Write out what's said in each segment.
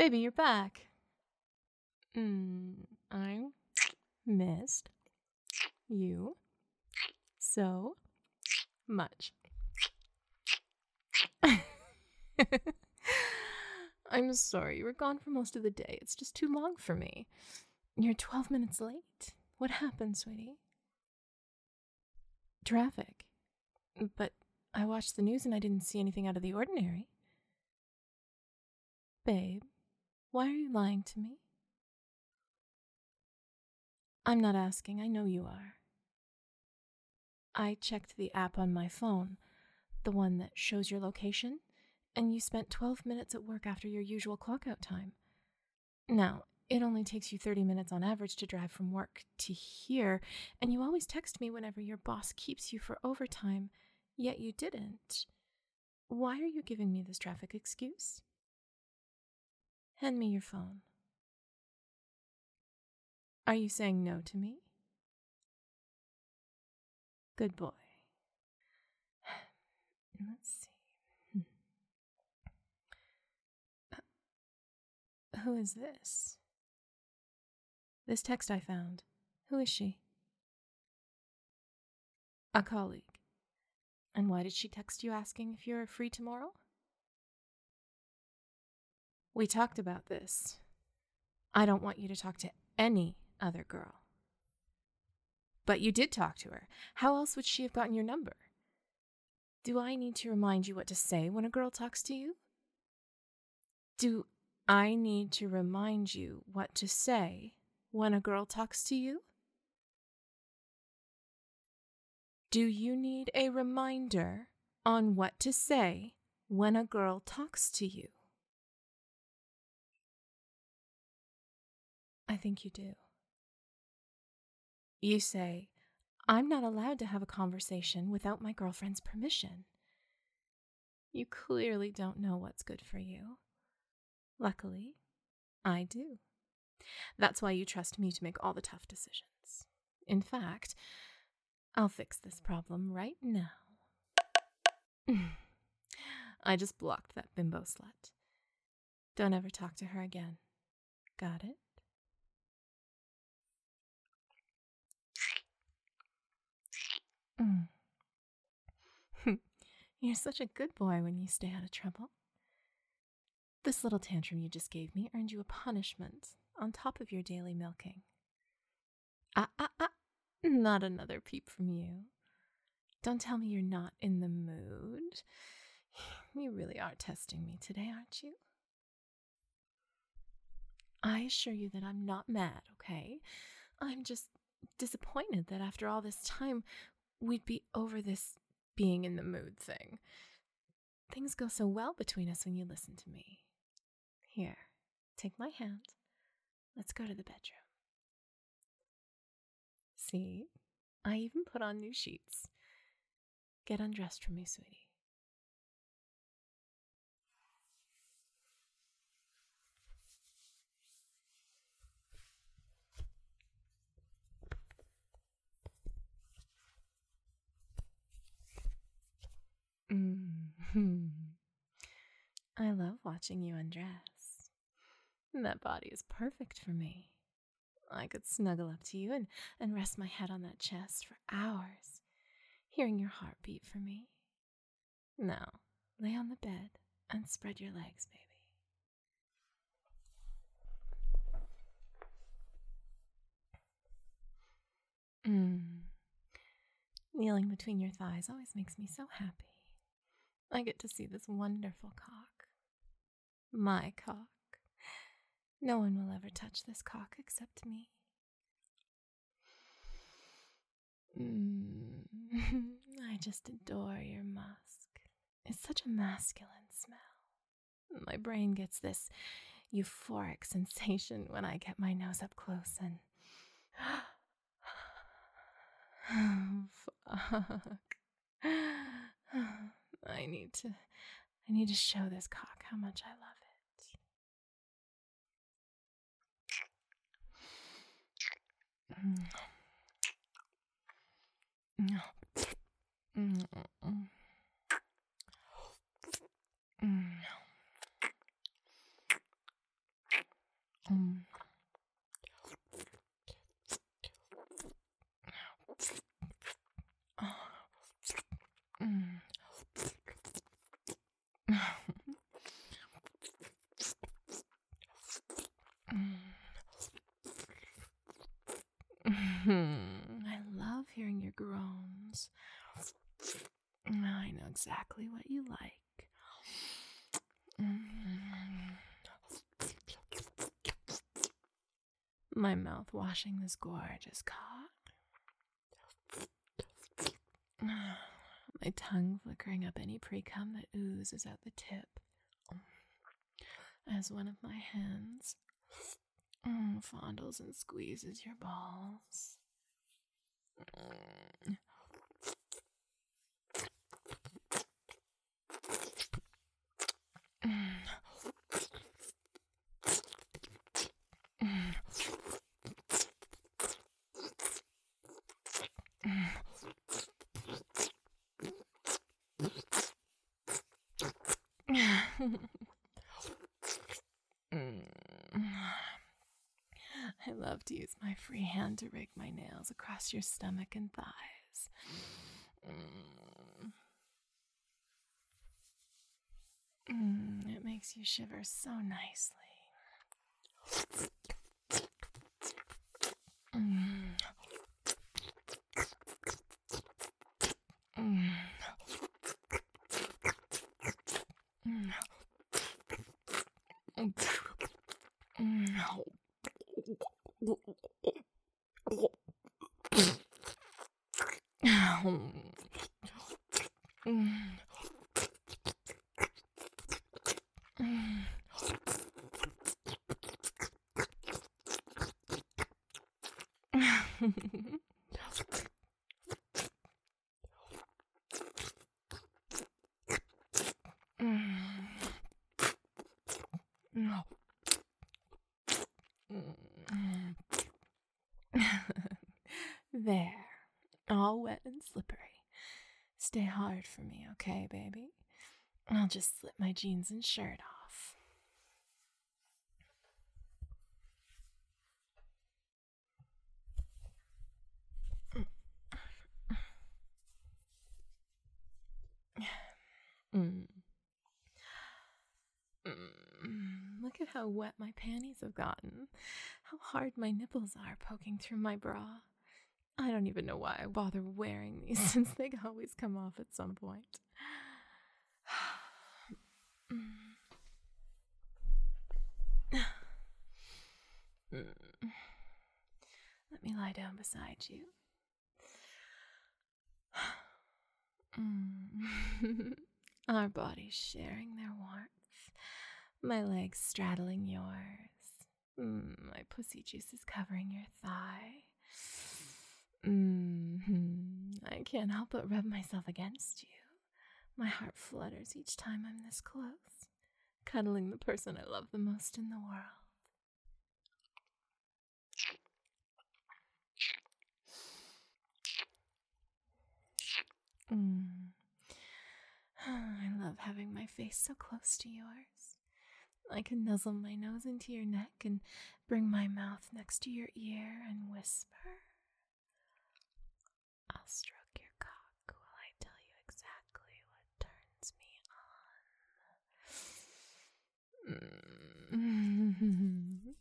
Baby, you're back. I missed you so much. I'm sorry, you were gone for most of the day. It's just too long for me. You're 12 minutes late. What happened, sweetie? Traffic. But I watched the news and I didn't see anything out of the ordinary. Babe, why are you lying to me? I'm not asking, I know you are. I checked the app on my phone, the one that shows your location, and you spent 12 minutes at work after your usual clock-out time. Now, it only takes you 30 minutes on average to drive from work to here, and you always text me whenever your boss keeps you for overtime, yet you didn't. Why are you giving me this traffic excuse? Hand me your phone. Are you saying no to me? Good boy. Let's see. Who is this? This text I found. Who is she? A colleague. And why did she text you asking if you're free tomorrow? We talked about this. I don't want you to talk to any other girl. But you did talk to her. How else would she have gotten your number? Do I need to remind you what to say when a girl talks to you? Do I need to remind you what to say when a girl talks to you? Do you need a reminder on what to say when a girl talks to you? I think you do. You say, I'm not allowed to have a conversation without my girlfriend's permission. You clearly don't know what's good for you. Luckily, I do. That's why you trust me to make all the tough decisions. In fact, I'll fix this problem right now. I just blocked that bimbo slut. Don't ever talk to her again. Got it? You're such a good boy when you stay out of trouble. This little tantrum you just gave me earned you a punishment on top of your daily milking. Not another peep from you. Don't tell me you're not in the mood. You really are testing me today, aren't you? I assure you that I'm not mad, okay? I'm just disappointed that after all this time, we'd be over this being in the mood thing. Things go so well between us when you listen to me. Here, take my hand. Let's go to the bedroom. See, I even put on new sheets. Get undressed for me, sweetie. I love watching you undress. That body is perfect for me. I could snuggle up to you and rest my head on that chest for hours, hearing your heartbeat for me. Now, lay on the bed and spread your legs, baby. Kneeling between your thighs always makes me so happy. I get to see this wonderful cock. My cock. No one will ever touch this cock except me. I just adore your musk. It's such a masculine smell. My brain gets this euphoric sensation when I get my nose up close and... Fuck. I need to show this cock how much I love it. hearing your groans. I know exactly what you like. My mouth washing this gorgeous cock. My tongue flickering up any pre-cum that oozes out the tip. As one of my hands fondles and squeezes your balls. I love to use my free hand to rake my nails across your stomach and thighs. It makes you shiver so nicely. There, all wet and slippery. Stay hard for me, okay, baby? I'll just slip my jeans and shirt off. Look at how wet my panties have gotten. How hard my nipples are poking through my bra. I don't even know why I bother wearing these since they always come off at some point. Let me lie down beside you. Our bodies sharing their warmth. My legs straddling yours. My pussy juices covering your thigh. I can't help but rub myself against you. My heart flutters each time I'm this close, cuddling the person I love the most in the world. I love having my face so close to yours. I can nuzzle my nose into your neck and bring my mouth next to your ear and whisper. I'll stroke your cock while I tell you exactly what turns me on.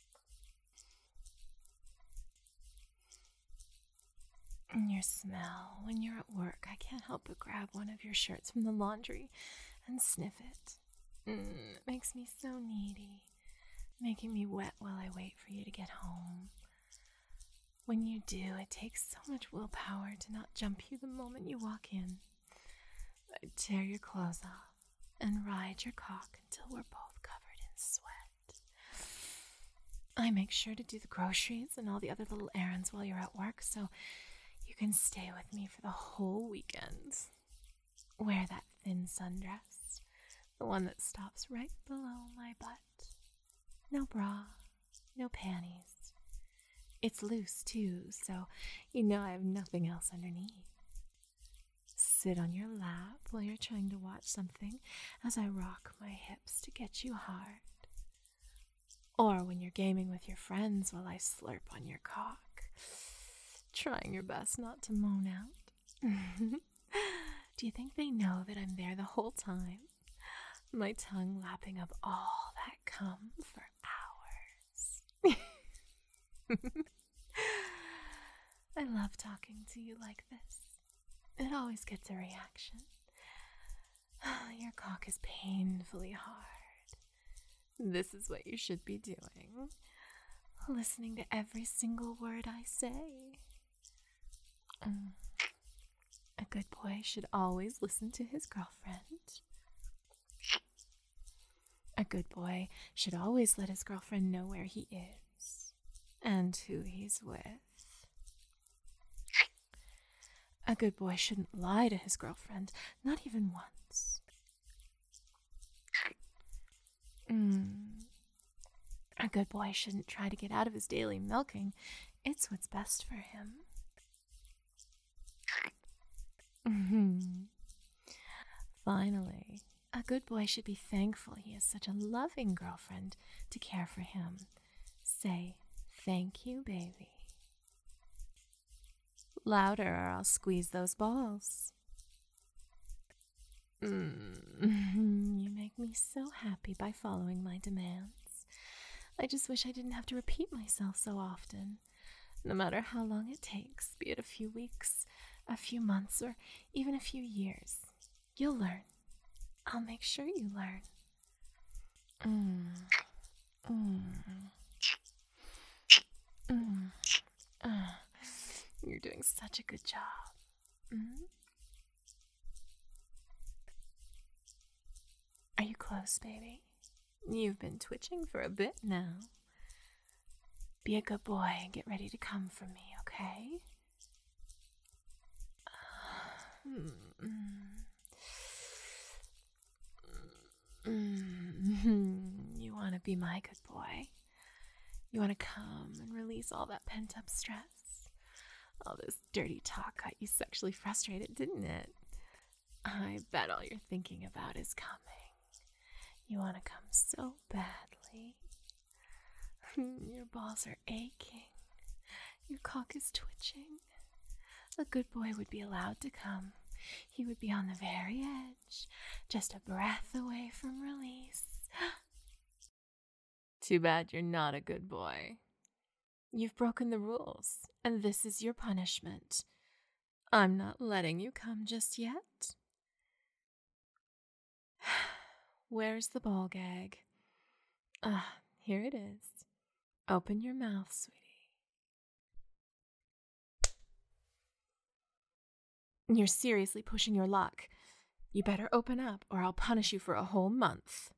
Your smell when you're at work, I can't help but grab one of your shirts from the laundry and sniff it. It makes me so needy, making me wet while I wait for you to get home. When you do, it takes so much willpower to not jump you the moment you walk in. I tear your clothes off and ride your cock until we're both covered in sweat. I make sure to do the groceries and all the other little errands while you're at work, so you can stay with me for the whole weekend. Wear that thin sundress, the one that stops right below my butt. No bra, no panties. It's loose too, so you know I have nothing else underneath. Sit on your lap while you're trying to watch something as I rock my hips to get you hard. Or when you're gaming with your friends while I slurp on your cock, trying your best not to moan out. Do you think they know that I'm there the whole time? My tongue lapping up all that cum for hours. I love talking to you like this. It always gets a reaction. Your cock is painfully hard. This is what you should be doing. Listening to every single word I say. A good boy should always listen to his girlfriend. A good boy should always let his girlfriend know where he is and who he's with. A good boy shouldn't lie to his girlfriend, not even once. A good boy shouldn't try to get out of his daily milking. It's what's best for him. Finally, a good boy should be thankful he has such a loving girlfriend to care for him. Say, "Thank you, baby." Louder or I'll squeeze those balls. You make me so happy by following my demands. I just wish I didn't have to repeat myself so often. No matter how long it takes, be it a few weeks, a few months, or even a few years, you'll learn. I'll make sure you learn. You're doing such a good job. Are you close, baby? You've been twitching for a bit now. Be a good boy and get ready to come for me, okay? You want to be my good boy? You want to come and release all that pent-up stress? All this dirty talk got you sexually frustrated, didn't it? I bet all you're thinking about is coming. You want to come so badly. Your balls are aching. Your cock is twitching. A good boy would be allowed to come. He would be on the very edge, just a breath away from release. Too bad you're not a good boy. You've broken the rules, and this is your punishment. I'm not letting you come just yet. Where's the ball gag? Here it is. Open your mouth, sweetie. You're seriously pushing your luck. You better open up, or I'll punish you for a whole month.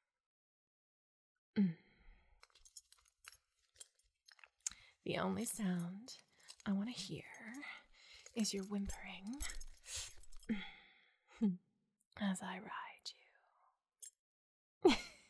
The only sound I want to hear is your whimpering as I ride you.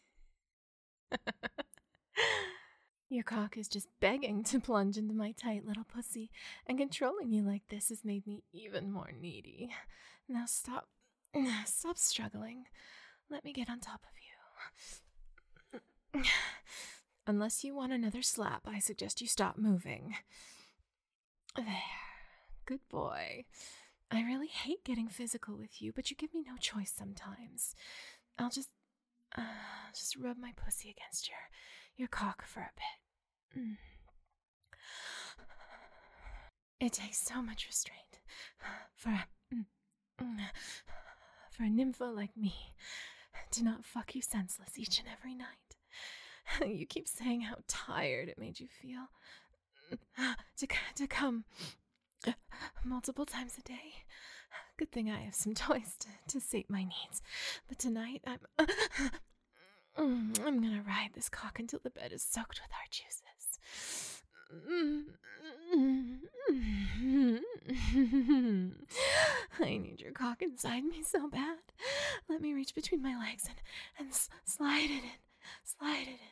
Your cock is just begging to plunge into my tight little pussy, and controlling you like this has made me even more needy. Now stop struggling. Let me get on top of you. Unless you want another slap, I suggest you stop moving. There. Good boy. I really hate getting physical with you, but you give me no choice sometimes. I'll just rub my pussy against your cock for a bit. It takes so much restraint for a nympho like me to not fuck you senseless each and every night. You keep saying how tired it made you feel to come multiple times a day. Good thing I have some toys to sate my needs. But tonight I'm gonna ride this cock until the bed is soaked with our juices. I need your cock inside me so bad. Let me reach between my legs and slide it in. Slide it in.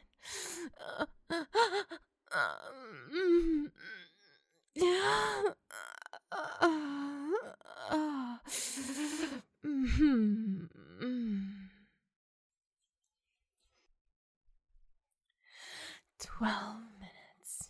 "12 minutes.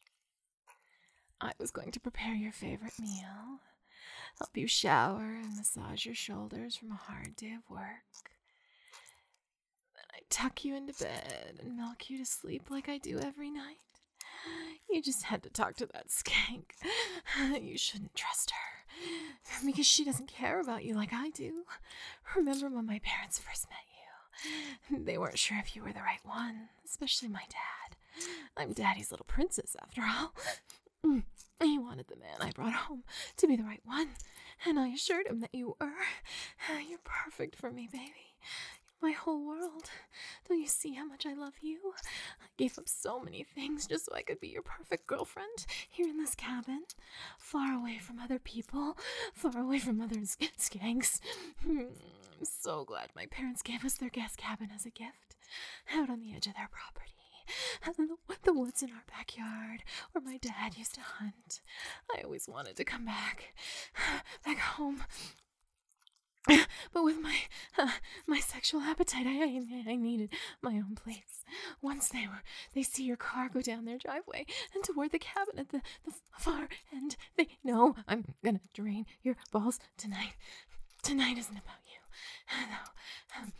I was going to prepare your favorite meal, help you shower and massage your shoulders from a hard day of work. Then I tuck you into bed and milk you to sleep like I do every night. You just had to talk to that skank. You shouldn't trust her, because she doesn't care about you like I do. Remember when my parents first met you? They weren't sure if you were the right one, especially my dad. I'm Daddy's little princess, after all. He wanted the man I brought home to be the right one, and I assured him that you were. You're perfect for me, baby. My whole world. Don't you see how much I love you? I gave up so many things just so I could be your perfect girlfriend here in this cabin. Far away from other people, far away from other skanks. I'm so glad my parents gave us their guest cabin as a gift, out on the edge of their property. The woods in our backyard, where my dad used to hunt. I always wanted to come back home. But with my sexual appetite, I needed my own place. Once they see your car go down their driveway and toward the cabin at the far end, they know I'm gonna drain your balls tonight. Tonight isn't about you. No.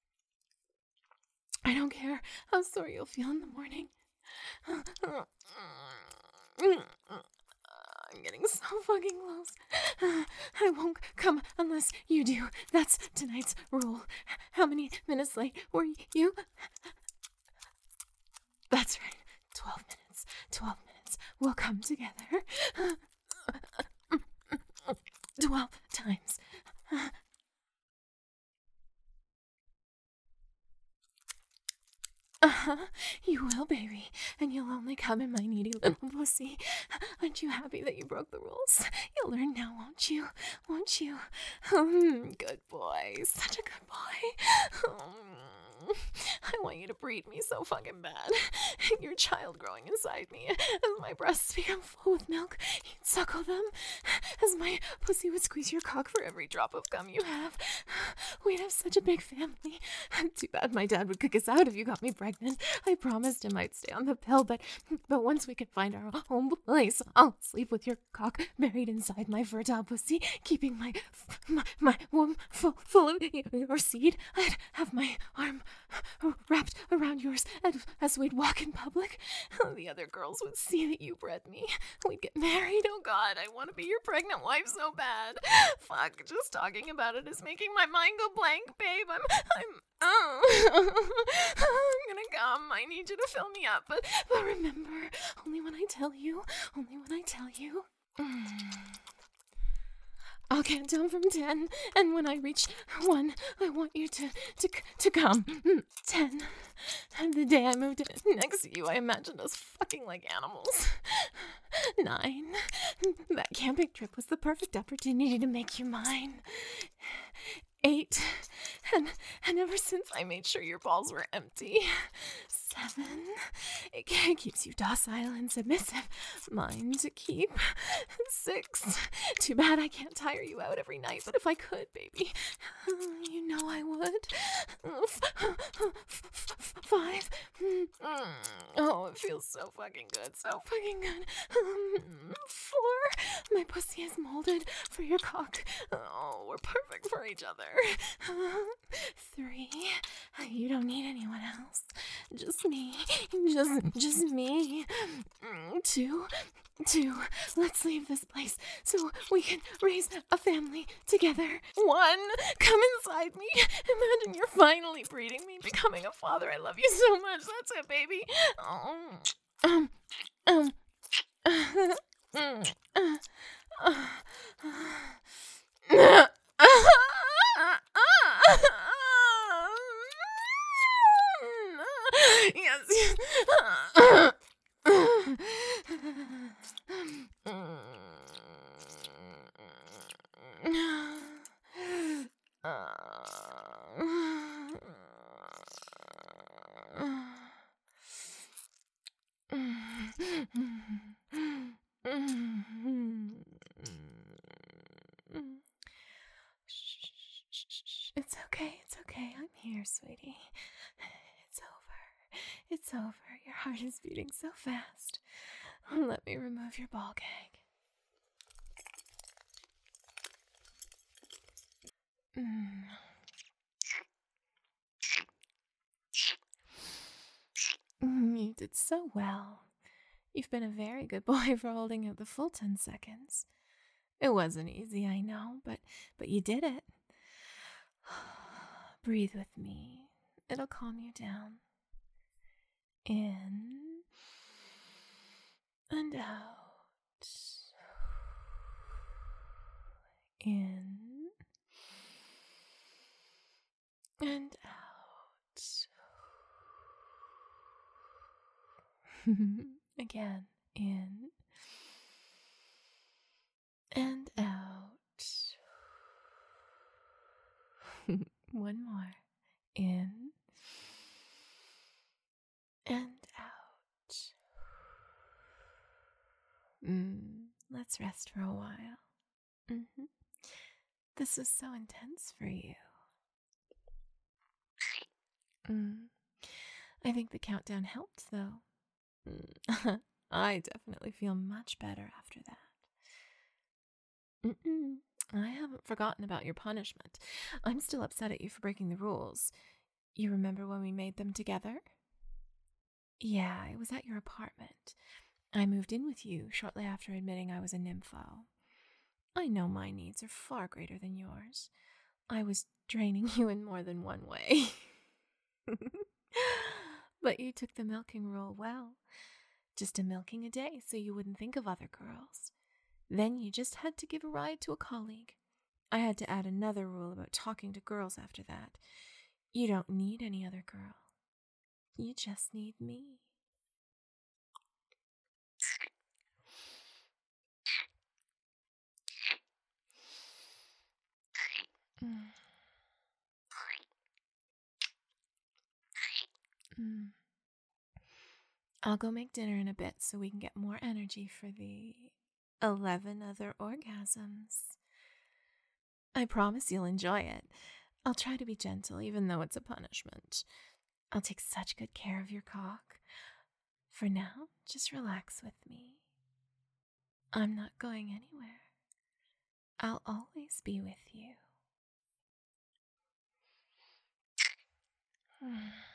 I don't care how sore you'll feel in the morning. I'm getting so fucking close. I won't come unless you do. That's tonight's rule. How many minutes late were you? That's right. 12 minutes. 12 minutes. We'll come together. 12 times. You will, baby, and you'll only come in my needy little pussy. Aren't you happy that you broke the rules? You'll learn now, won't you? Won't you? Good boy, such a good boy. I want you to breed me so fucking bad. Your child growing inside me. As my breasts become full with milk, you'd suckle them. As my pussy would squeeze your cock for every drop of cum you have. We'd have such a big family. Too bad my dad would kick us out if you got me pregnant. I promised him I'd stay on the pill, but once we could find our home place, I'll sleep with your cock buried inside my fertile pussy, keeping my womb full of your seed. I'd have my arm wrapped around yours as we'd walk in public. The other girls would see that you bred me. We'd get married. Oh God, I want to be your pregnant wife so bad. Fuck, just talking about it is making my mind go blank, babe. I'm gonna come. I need you to fill me up. But remember, only when I tell you. Only when I tell you. I'll count down from 10, and when I reach 1, I want you to come. 10. The day I moved next to you, I imagined us fucking like animals. 9. That camping trip was the perfect opportunity to make you mine. 8. And ever since I made sure your balls were empty. 7. It keeps you docile and submissive. Mine to keep. 6. Too bad I can't tire you out every night, but if I could, baby, you know I would. 5. Oh, it feels so fucking good. So fucking good. 4. My pussy is molded for your cock. Oh, we're perfect for each other. 3. You don't need anyone else. Just me. Just me. 2. Let's leave this place so we can raise a family together. 1. Come inside me. Imagine you're finally breeding me, becoming a father. I love you so much. That's it, baby. Yes. It's okay. I'm here, sweetie. It's over. It's over. Your heart is beating so fast. Let me remove your ball gag. You did so well. You've been a very good boy for holding out the full 10 seconds. It wasn't easy, I know, but you did it. Breathe with me. It'll calm you down. In and out. In and out. Again, in and out. One more. In and out. Let's rest for a while. This was so intense for you. I think the countdown helped, though. I definitely feel much better after that. I haven't forgotten about your punishment. I'm still upset at you for breaking the rules. You remember when we made them together? Yeah, it was at your apartment. I moved in with you shortly after admitting I was a nympho. I know my needs are far greater than yours. I was draining you in more than one way. But you took the milking rule well. Just a milking a day so you wouldn't think of other girls. Then you just had to give a ride to a colleague. I had to add another rule about talking to girls after that. You don't need any other girl. You just need me. I'll go make dinner in a bit so we can get more energy for the 11 other orgasms. I promise you'll enjoy it. I'll try to be gentle even though it's a punishment. I'll take such good care of your cock. For now, just relax with me. I'm not going anywhere. I'll always be with you.